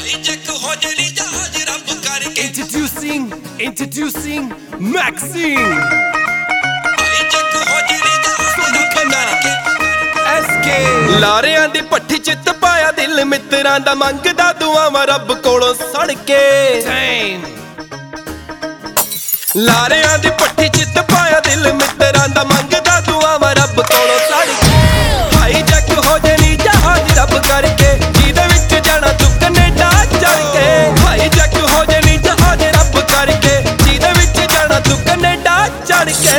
Introducing Maxine SK ਲਾਰਿਆਂ ਦੀ ਪੱਠੀ ਚਿੱਤ ਪਾਇਆ ਦਿਲ ਮਿੱਤਰਾਂ ਦਾ ਮੰਗਦਾ ਦੁਆਵਾਂ ਰੱਬ ਕੋਲੋਂ ਸੜ ਕੇ ਲਾਰਿਆਂ ਦੀ ਪੱਠੀ ਚਿੱਤ ਪਾਇਆ ਦਿਲ ਮਿੱਤਰਾਂ ਦਾ ਮੰਗਦਾ ਦੁਆਵਾਂ ਰੱਬ ਕੋਲੋਂ ਸੜ ਕੇ ਹਾਈ ਜੱਕ ਹੋ ਜਣੀ ਜਹਾਜ਼ ਰੱਬ ਕਰਕੇ ਜਿਹਦੇ ਵਿੱਚ ਜਾਣਾ ਤੂੰ ਕੈਨੇਡਾ ਚੜ ਕੇ ਹਾਈ ਜੱਕ ਹੋ ਜਣੀ ਜਹਾਜ਼ ਰੱਬ ਕਰਕੇ ਜਿਹਦੇ ਵਿੱਚ ਜਾਣਾ ਤੂੰ ਕੈਨੇਡਾ ਚੜ ਕੇ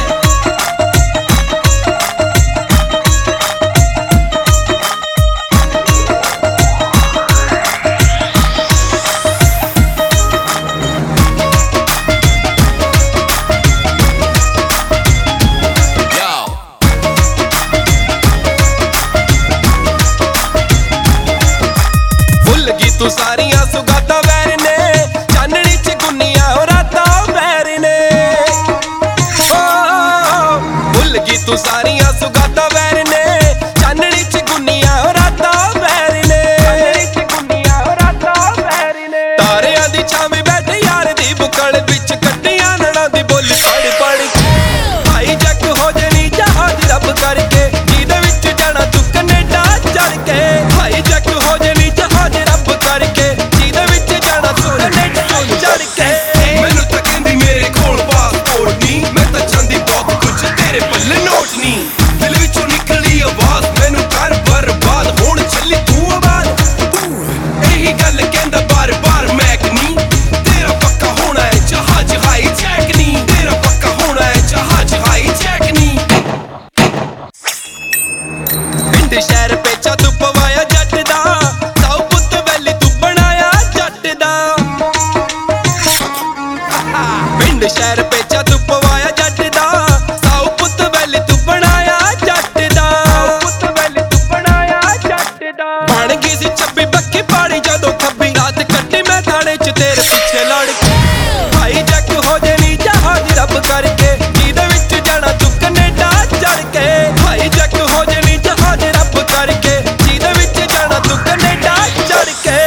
तू सारियां सुगाता वैर ने चाननी च गुन्नियां हो राता वैर ने भुल गई तू सारियां सुगाता वैर ने चाननी च गुन्नियां हो राता वैर ने तारियां दी छावें बैठे यार दी बुकल विच कट्टियां नड़ां दी बोली पड़ पड़ हाई जक हो जनी जहाज रब करके जिहदे विच जाना तू कनेडा चढ़ के हाई जक हो जनी जहाज रब करके जिहदे विच जाना तू कनेडा चढ़ के मैनू तां कहंदी मेरे कोल पासपोर्ट नहीं मैं तां चाहंदी बहुत कुछ तेरे पल्ले नोट नहीं दिल विचों निकली आवाज़ मैनू कर बर्बाद होण चली तू आबाद यही गल कहंदा बार बार मैक नहीं तेरा पक्का होना है जहाज हाई जैक नहीं तेरा पक्का होना है जहाज हाई जैक नहीं पिंड शहर पेचा तू पवाया जट दा साऊ पुत्त वैली तू बनाया जट दा पिंड शहर पेचा तू पवाया जट दा साऊ पुत्त वैली तू बनाया जट दा बन गई सी छब्बी बक्की पानी जदों खब्बी रात कट्टी मैं थाने च तेरे पिछे लड़ के हाई जक हो जनी जहाज रब करके जिहदे विच जाना तू कनेडा चढ़ के हाई जक हो जनी जहाज रब करके जिहदे विच जाना तू कनेडा चढ़ के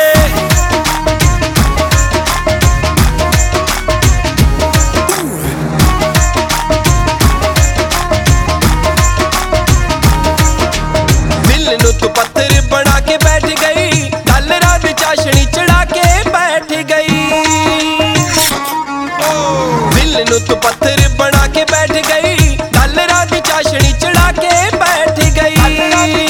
दिल नूं तू पत्थर बना के बैठ गई गल रात चाशनी चढ़ा के बैठ गई दिल नूं तू पत्थर बना के बैठ गई गल रात चाशनी चढ़ा के बैठ गई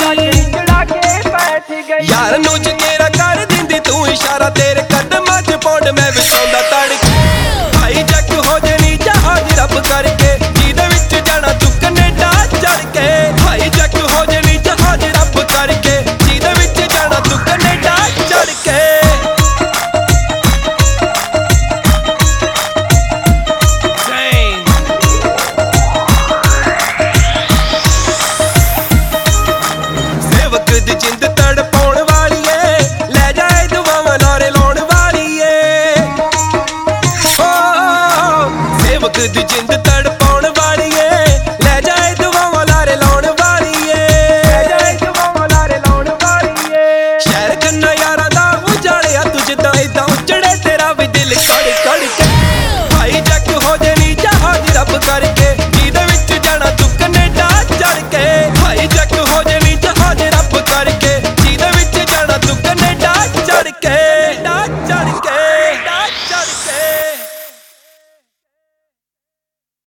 यार नूं जगेरा कर दिंदी तू इशारा तेरे कदमां च पौंड मैं विछाउंदा तड़के हाई जक हो जनी जहाज रब करके जिहदे विच जाना तू कनेडा चढ़ के हाई जक हो जनी जहाज रब करके जिहदे विच जाना तू कनेडा चढ़ के सेवक दी जिंद तड़पाउण वाली ए लै जाए दुआवां लारे लाउण वाली ए सेवक दी जिंद तड़पाउण वाली ए लै जाए दुआवां लारे लाउण वाली ए शहर कन्ना यारां दा उजाड़िया तू जिद्दां इदां उजड़े तेरा भी दिल कड़ कड़ के हाई जक हो जनी जहाज रब करके